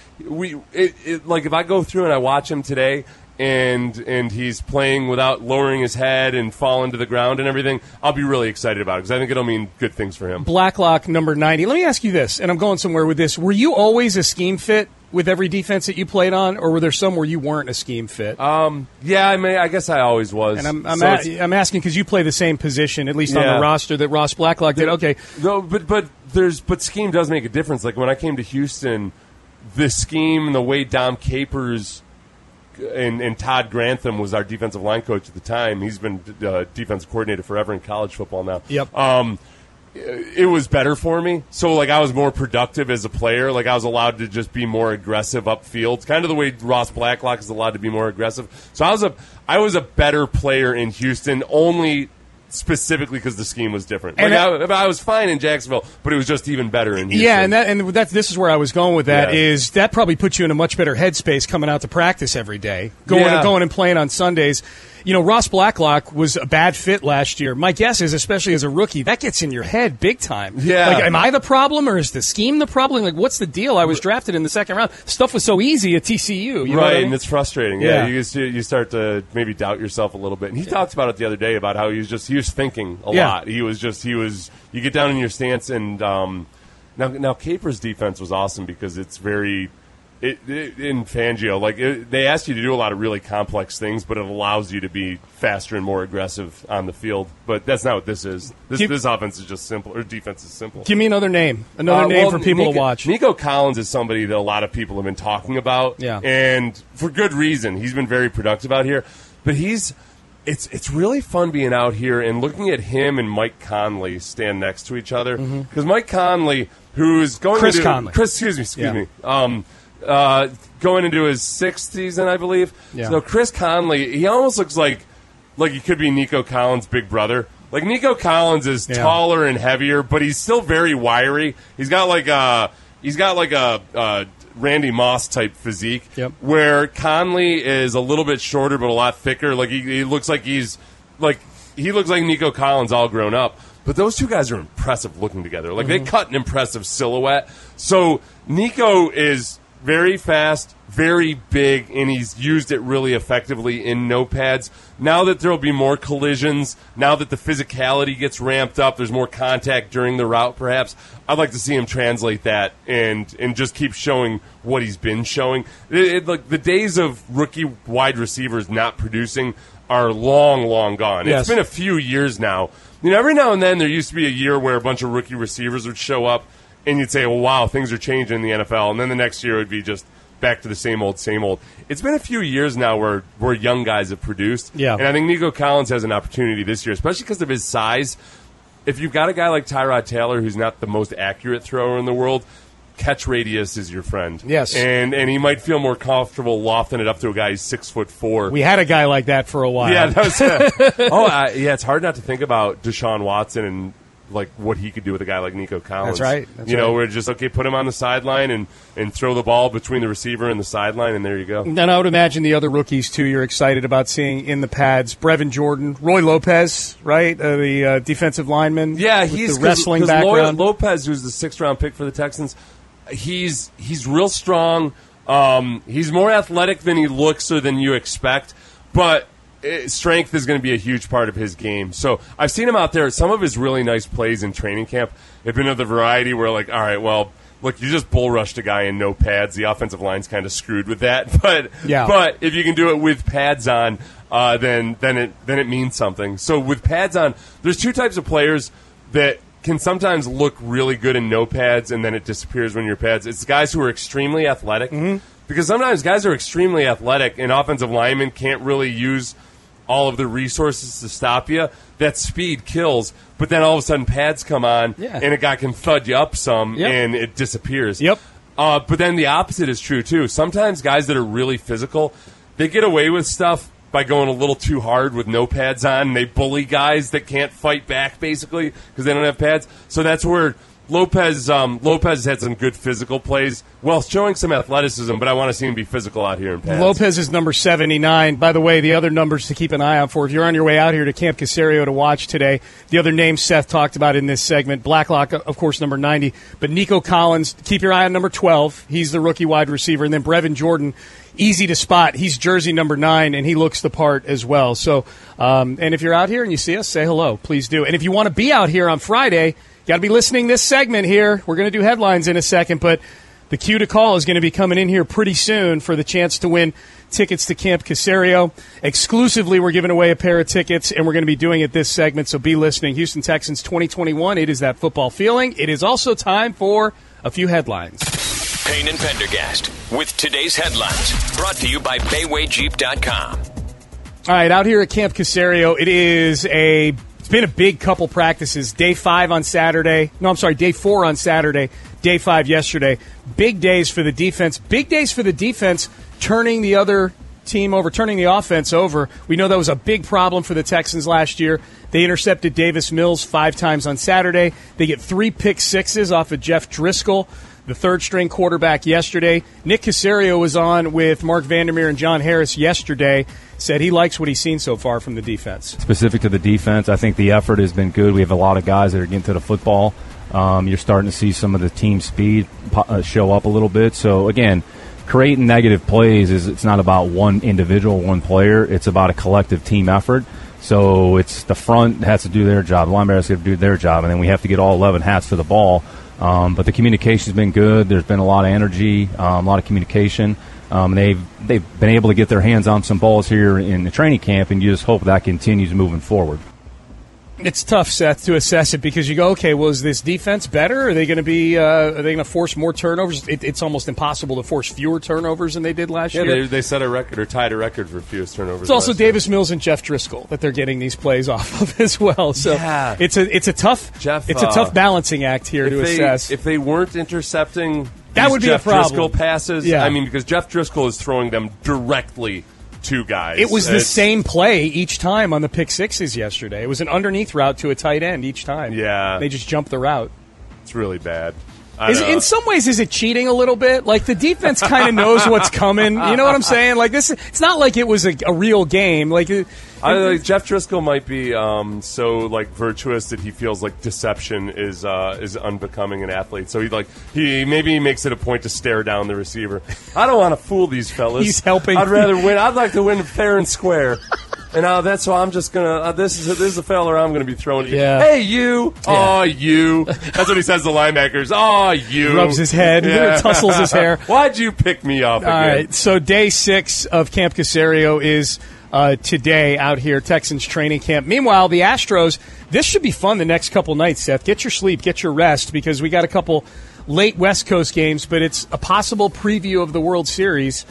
like, if I go through and I watch him today and he's playing without lowering his head and falling to the ground and everything, I'll be really excited about it because I think it'll mean good things for him. Blacklock, number 90. Let me ask you this, and I'm going somewhere with this. Were you always a scheme fit with every defense that you played on, or were there some where you weren't a scheme fit? Yeah, I guess I always was. And I'm asking because you play the same position, at least on the roster that Ross Blacklock did. Okay, no, but scheme does make a difference. Like when I came to Houston, the scheme and the way Dom Capers and Todd Grantham was our defensive line coach at the time. He's been defensive coordinator forever in college football now. Yep. It was better for me. So, like, I was more productive as a player. Like, I was allowed to just be more aggressive upfield. Kind of the way Ross Blacklock is allowed to be more aggressive. So I was a better player in Houston only specifically because the scheme was different. And I was fine in Jacksonville, but it was just even better in Houston. Yeah, and this is where I was going with that. Is that probably puts you in a much better headspace coming out to practice every day, going and playing on Sundays. You know, Ross Blacklock was a bad fit last year. My guess is, especially as a rookie, that gets in your head big time. Yeah. Like, am I the problem, or is the scheme the problem? Like, what's the deal? I was drafted in the second round. Stuff was so easy at TCU. You know what I mean? And it's frustrating. Yeah. You start to maybe doubt yourself a little bit. And he talked about it the other day about how he was thinking a lot. You get down in your stance, and now Capers' defense was awesome because it's very. In Fangio, they ask you to do a lot of really complex things, but it allows you to be faster and more aggressive on the field. But that's not what this is. This offense is just simple, or defense is simple. Give me another name. For people to watch. Nico Collins is somebody that a lot of people have been talking about, and for good reason. He's been very productive out here, but it's really fun being out here and looking at him and Mike Conley stand next to each other, because Mike Conley, who's going Chris to Conley. Excuse me. Going into his sixth season, I believe. Yeah. So Chris Conley, he almost looks like he could be Nico Collins' big brother. Like, Nico Collins is taller and heavier, but he's still very wiry. He's got like a Randy Moss type physique, where Conley is a little bit shorter but a lot thicker. Like, he looks like he looks like Nico Collins all grown up. But those two guys are impressive looking together. Like, they cut an impressive silhouette. So Nico is very fast, very big, and he's used it really effectively in no pads. Now that there will be more collisions, now that the physicality gets ramped up, there's more contact during the route perhaps, I'd like to see him translate that and just keep showing what he's been showing. Like, the days of rookie wide receivers not producing are long, long gone. Yes. It's been a few years now. You know, every now and then there used to be a year where a bunch of rookie receivers would show up, and you'd say, well, wow, things are changing in the NFL. And then the next year it would be just back to the same old, same old. It's been a few years now where young guys have produced. Yeah. And I think Nico Collins has an opportunity this year, especially because of his size. If you've got a guy like Tyrod Taylor, who's not the most accurate thrower in the world, catch radius is your friend. Yes. And he might feel more comfortable lofting it up to a guy who's 6'4". We had a guy like that for a while. Yeah, that was, it's hard not to think about Deshaun Watson and like what he could do with a guy like Nico Collins. That's right. We're just, put him on the sideline and throw the ball between the receiver and the sideline, and there you go. And I would imagine the other rookies, too, you're excited about seeing in the pads. Brevin Jordan, Roy Lopez, right? The defensive lineman. Yeah, he's the wrestling background. Lopez, who's the 6th-round pick for the Texans, he's real strong. He's more athletic than he looks or than you expect, but strength is going to be a huge part of his game. So I've seen him out there. Some of his really nice plays in training camp have been of the variety where, all right, well, look, you just bull rushed a guy in no pads. The offensive line's kind of screwed with that. But if you can do it with pads on, then it means something. So with pads on, there's two types of players that can sometimes look really good in no pads, and then it disappears when you're pads. It's guys who are extremely athletic. Because sometimes guys are extremely athletic, and offensive linemen can't really use all of the resources to stop you. That speed kills, but then all of a sudden pads come on, and a guy can thud you up some, and it disappears. But then the opposite is true, too. Sometimes guys that are really physical, they get away with stuff by going a little too hard with no pads on, and they bully guys that can't fight back, basically, because they don't have pads. So that's where Lopez had some good physical plays, showing some athleticism, but I want to see him be physical out here in pads. Lopez is number 79. By the way, the other numbers to keep an eye out for, if you're on your way out here to Camp Caserio to watch today, the other names Seth talked about in this segment, Blacklock, of course, number 90, but Nico Collins, keep your eye on number 12. He's the rookie wide receiver, and then Brevin Jordan, easy to spot. He's jersey number 9, and he looks the part as well. So, and if you're out here and you see us, say hello. Please do. And if you want to be out here on Friday, got to be listening this segment here. We're going to do headlines in a second, but the cue to call is going to be coming in here pretty soon for the chance to win tickets to Camp Caserio. Exclusively, we're giving away a pair of tickets, and we're going to be doing it this segment, so be listening. Houston Texans 2021, it is that football feeling. It is also time for a few headlines. Payne and Pendergast with today's headlines, brought to you by BaywayJeep.com. All right, out here at Camp Caserio, it's been a big couple practices. Day 4 on Saturday, day 5 yesterday. Big days for the defense. Big days for the defense turning the other team over, turning the offense over. We know that was a big problem for the Texans last year. They intercepted Davis Mills 5 times on Saturday. They get 3 pick sixes off of Jeff Driscoll, the third-string quarterback, yesterday. Nick Caserio was on with Mark Vandermeer and John Harris yesterday, said he likes what he's seen so far from the defense. Specific to the defense, I think the effort has been good. We have a lot of guys that are getting to the football. You're starting to see some of the team speed show up a little bit. So, again, creating negative plays it's not about one individual, one player. It's about a collective team effort. So it's the front has to do their job, the linebackers have to do their job, and then we have to get all 11 hats to the ball. But the communication's been good. There's been a lot of energy, a lot of communication. They've been able to get their hands on some balls here in the training camp, and you just hope that continues moving forward. It's tough, Seth, to assess it because you go, okay, well, is this defense better? Are they going to be? Are they going to force more turnovers? It's almost impossible to force fewer turnovers than they did last year. Yeah, they set a record or tied a record for fewest turnovers. It's also Davis Mills and Jeff Driscoll that they're getting these plays off of as well. So yeah. it's a tough balancing act here to assess. If they weren't intercepting that would be Jeff a problem. Driscoll passes, yeah. I mean, because Jeff Driscoll is throwing them directly to guys. It was the same play each time on the pick sixes yesterday. It was an underneath route to a tight end each time. Yeah. They just jumped the route. It's really bad. In some ways, is it cheating a little bit? Like, the defense kind of knows what's coming. You know what I'm saying? Like, it's not like it was a real game. Like, Jeff Driscoll might be so virtuous that he feels like deception is unbecoming an athlete. So he maybe makes it a point to stare down the receiver. I don't want to fool these fellas. He's helping. I'd rather win. I'd like to win fair and square. And that's why I'm just gonna. This is a fella I'm gonna be throwing. Yeah. Hey, you! Yeah. Oh, you! That's what he says to linebackers. Oh, you! Rubs his head, tussles his hair. Why'd you pick me up again? All right. So day 6 of Camp Caserio is today out here, Texans training camp. Meanwhile, the Astros. This should be fun the next couple nights, Seth. Get your sleep, get your rest, because we got a couple late West Coast games, but it's a possible preview of the World Series.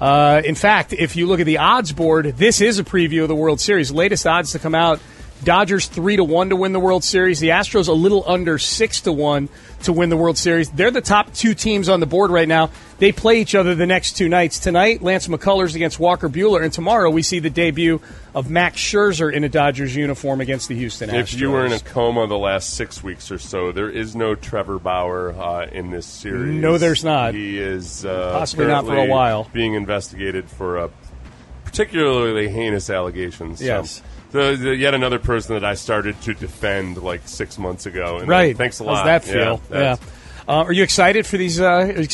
In fact, if you look at the odds board, this is a preview of the World Series. Latest odds to come out, Dodgers 3-1 to win the World Series. The Astros a little under 6-1 to win the World Series. They're the top 2 teams on the board right now. They play each other the next 2 nights. Tonight, Lance McCullers against Walker Buehler, and tomorrow we see the debut of Max Scherzer in a Dodgers uniform against the Houston Astros. If you were in a coma the last 6 weeks or so, there is no Trevor Bauer in this series. No, there's not. He is possibly not for a while. Being investigated for particularly heinous allegations. Yes. Yet another person that I started to defend 6 months ago. And right. Thanks a lot. How's that feel? Yeah. Are you excited for these?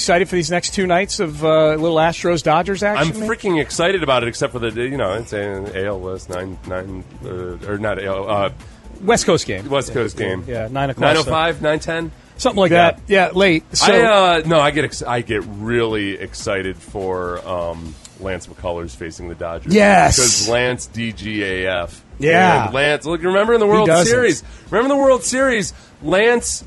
Next 2 nights of little Astros Dodgers action? I'm freaking excited about it, except for it's an AL West 9 or not AL West Coast game. West Coast game. Yeah, 9 o'clock. 9:05, 9:10. Something like that. Yeah, late. So I get really excited for Lance McCullers facing the Dodgers. Yes, because Lance DGAF. Yeah, and Lance. Look, remember in the World Series. Remember the World Series. Lance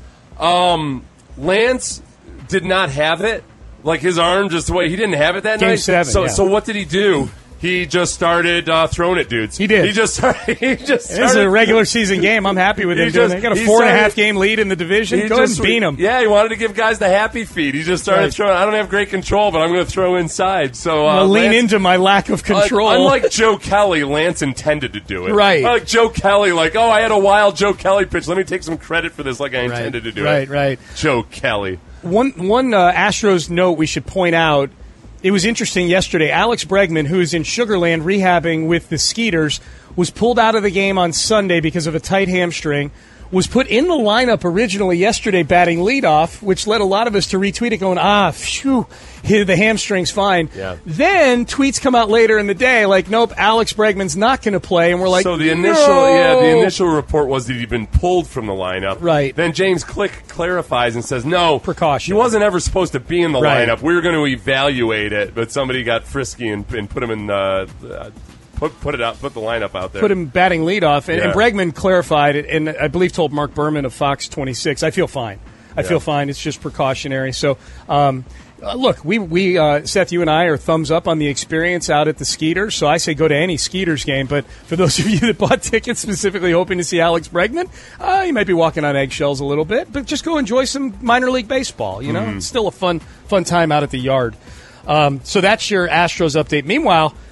did not have it. His arm just he didn't have it that Game night. 7, So what did he do? He just started throwing at dudes. He did. He just started. This is a regular season game. I'm happy with him doing that. He got a 4.5 game lead in the division. Go ahead and beat him. Yeah, he wanted to give guys the happy feet. He just started throwing. I don't have great control, but I'm going to throw inside. So I'm lean into my lack of control. Unlike Joe Kelly, Lance intended to do it. Right. Like Joe Kelly, I had a wild Joe Kelly pitch. Let me take some credit for this. I intended to do it. Right. Joe Kelly. One Astros note we should point out. It was interesting yesterday. Alex Bregman, who is in Sugar Land rehabbing with the Skeeters, was pulled out of the game on Sunday because of a tight hamstring, was put in the lineup originally yesterday batting leadoff, which led a lot of us to retweet it going, phew, the hamstring's fine. Yeah. Then tweets come out later in the day nope, Alex Bregman's not going to play, and we're like, so the initial report was that he'd been pulled from the lineup. Right. Then James Click clarifies and says, no, precaution. He wasn't ever supposed to be in the lineup. We were going to evaluate it, but somebody got frisky and put him in Put the lineup out there. Put him batting leadoff, and Bregman clarified it, and I believe told Mark Berman of Fox 26, I feel fine. I feel fine. It's just precautionary. So, look, we Seth, you and I are thumbs up on the experience out at the Skeeters, so I say go to any Skeeters game. But for those of you that bought tickets specifically hoping to see Alex Bregman, you might be walking on eggshells a little bit, but just go enjoy some minor league baseball. It's still a fun time out at the yard. So that's your Astros update. Meanwhile,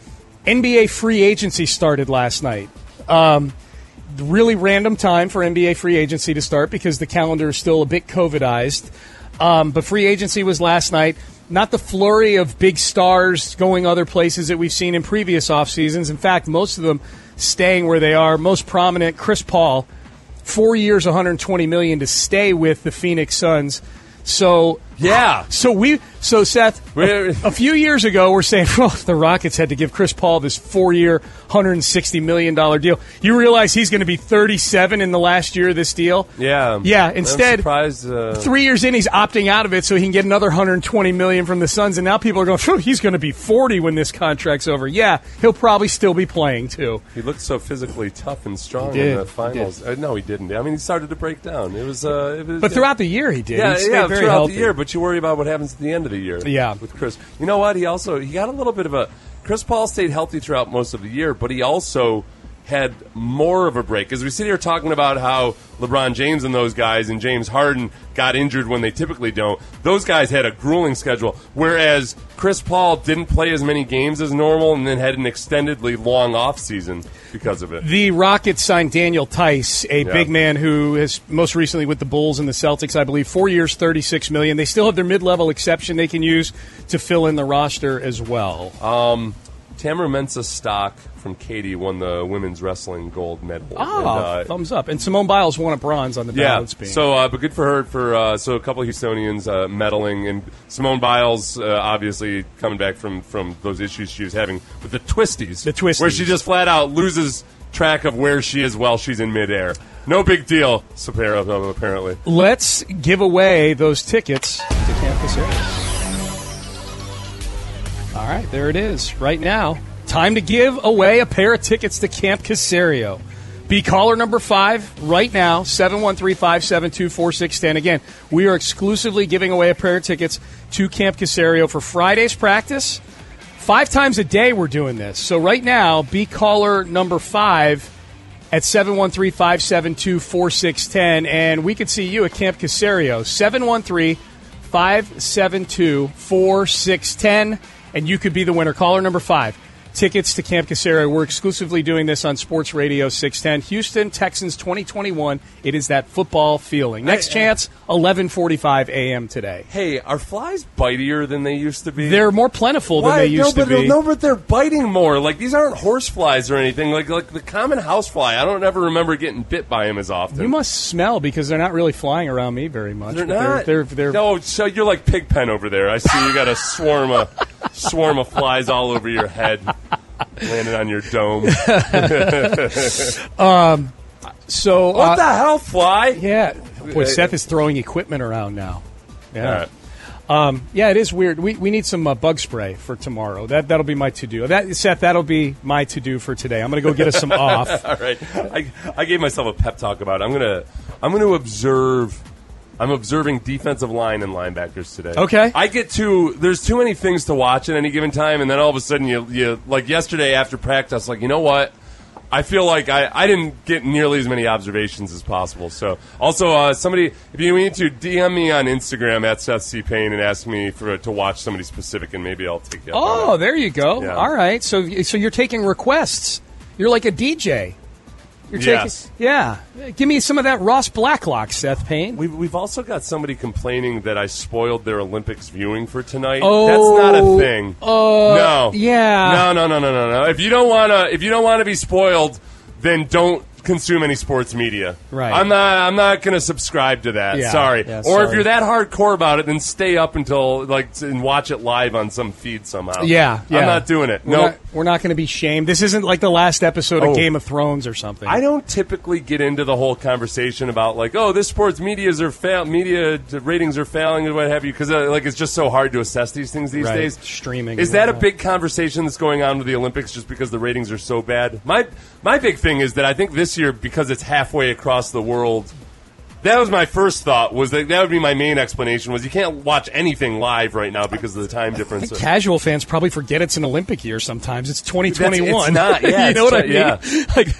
NBA free agency started last night. Really random time for NBA free agency to start because the calendar is still a bit COVIDized. But free agency was last night. Not the flurry of big stars going other places that we've seen in previous off seasons. In fact, most of them staying where they are. Most prominent, Chris Paul, 4 years, $120 million to stay with the Phoenix Suns. So yeah. So Seth, a few years ago, we're saying, well, the Rockets had to give Chris Paul this 4-year, $160 million deal. You realize he's going to be 37 in the last year of this deal? Yeah. Yeah. Instead, 3 years in, he's opting out of it so he can get another $120 million from the Suns. And now people are going, he's going to be 40 when this contract's over. Yeah, he'll probably still be playing too. He looked so physically tough and strong in the finals. No, he didn't. I mean, he started to break down. But throughout the year, he did. Yeah, he stayed very throughout healthy. the year. But you worry about what happens at the end of the year. Yeah. With Chris. You know what? He got a little bit of a... Chris Paul stayed healthy throughout most of the year, but he also had more of a break. As we sit here talking about how LeBron James and those guys and James Harden got injured when they typically don't, those guys had a grueling schedule, whereas Chris Paul didn't play as many games as normal and then had an extendedly long offseason because of it. The Rockets signed Daniel Tice, a big man who is most recently with the Bulls and the Celtics, I believe, 4 years, $36 million. They still have their mid-level exception they can use to fill in the roster as well. Tamara Mensah-Stock from Katie won the women's wrestling gold medal. Thumbs up. And Simone Biles won a bronze on the balance beam. So, but good for her for so a couple of Houstonians medaling, and Simone Biles obviously coming back from those issues she was having with the twisties. Where she just flat out loses track of where she is while she's in midair. No big deal, apparently. Let's give away those tickets to Camp Casario. All right, there it is right now. Time to give away a pair of tickets to Camp Casario. Be caller number 5 right now, 713-572-4610. Again, we are exclusively giving away a pair of tickets to Camp Casario for Friday's practice. 5 times a day we're doing this. So right now, be caller number 5 at 713-572-4610, and we could see you at Camp Casario, 713-572-4610. And you could be the winner. Caller number 5. Tickets to Camp Casario. We're exclusively doing this on Sports Radio 610. Houston Texans 2021. It is that football feeling. Next chance, 11:45 a.m. today. Hey, are flies bitier than they used to be? They're more plentiful than they used to be. No, but they're biting more. Like, these aren't horse flies or anything. Like the common house fly, I don't ever remember getting bit by them as often. You must smell because they're not really flying around me very much. They're not. They're no, so you're like Pigpen over there. I see you got a swarm of flies all over your head. Landed on your dome. So what the hell, fly? Yeah. Boy, Seth is throwing equipment around now. Yeah. All right. Yeah, it is weird. We need some bug spray for tomorrow. That'll be my to-do. Seth, that'll be my to-do for today. I'm going to go get us some off. All right. I gave myself a pep talk about it. I'm going to observe. I'm observing defensive line and linebackers today. Okay. There's too many things to watch at any given time, and then all of a sudden you like yesterday after practice, I was like, you know what? I feel like I didn't get nearly as many observations as possible. So also somebody, if you need to, DM me on Instagram at Seth C. Payne and ask me to watch somebody specific, and maybe I'll take you up on it. There you go. Yeah. All right. So you're taking requests. You're like a DJ. Yes. Yeah. Give me some of that Ross Blacklock, Seth Payne. We've also got somebody complaining that I spoiled their Olympics viewing for tonight. Oh, that's not a thing. No. Yeah. No. If you don't wanna be spoiled, then don't consume any sports media. Right. I'm not going to subscribe to that. Yeah. Sorry. Yeah, or if you're that hardcore about it, then stay up until and watch it live on some feed somehow. Yeah. I'm not doing it. We're not going to be shamed. This isn't like the last episode of Game of Thrones or something. I don't typically get into the whole conversation about this sports media ratings are failing and what have you, because it's just so hard to assess these things these days. Streaming. Is that a big conversation that's going on with the Olympics just because the ratings are so bad? My big thing is that I think this year, because it's halfway across the world, that was my first thought, was that would be my main explanation, was you can't watch anything live right now because of the time difference. I think casual fans probably forget it's an Olympic year sometimes. It's 2021. It's not, yeah. You know what I mean? Yeah. That'd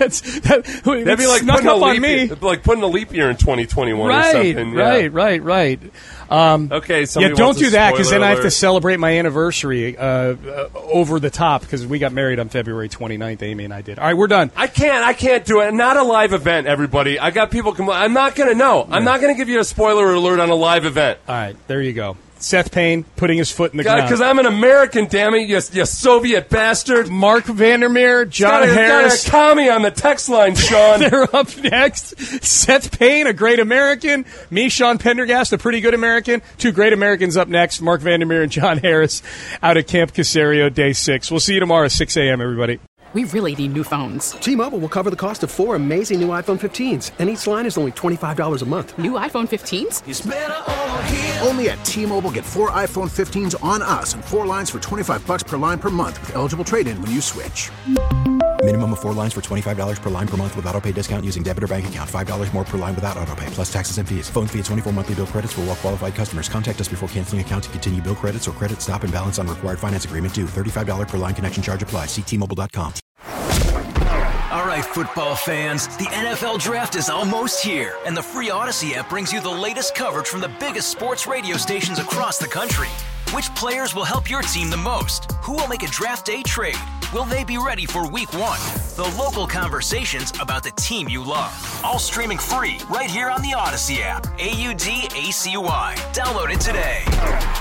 be like putting up on me. like putting a leap year in 2021 or something. Right. Okay, yeah, don't do that because then I have to celebrate my anniversary over the top because we got married on February 29th. Amy and I did. All right, we're done. I can't do it. Not a live event, everybody. I got people. I'm not going to know. Yeah. I'm not going to give you a spoiler alert on a live event. All right, there you go. Seth Payne putting his foot in the ground. Because I'm an American, damn it, you Soviet bastard. Mark Vandermeer, John Harris. Got a commie on the text line, Sean. They're up next. Seth Payne, a great American. Me, Sean Pendergast, a pretty good American. Two great Americans up next, Mark Vandermeer and John Harris out at Camp Caserio, day 6. We'll see you tomorrow, 6 a.m., everybody. We really need new phones. T-Mobile will cover the cost of 4 amazing new iPhone 15s, and each line is only $25 a month. New iPhone 15s? It's better over here. Only at T-Mobile, get 4 iPhone 15s on us and 4 lines for $25 per line per month with eligible trade-in when you switch. Minimum of 4 lines for $25 per line per month with autopay discount using debit or bank account. $5 more per line without autopay, plus taxes and fees. Phone fee at 24 monthly bill credits for well-qualified customers. Contact us before canceling account to continue bill credits or credit stop and balance on required finance agreement due. $35 per line connection charge applies. See T-Mobile.com. All right, football fans, the NFL Draft is almost here, and the free Odyssey app brings you the latest coverage from the biggest sports radio stations across the country. Which players will help your team the most? Who will make a draft day trade? Will they be ready for week 1? The local conversations about the team you love. All streaming free right here on the Odyssey app. AUDACY. Download it today.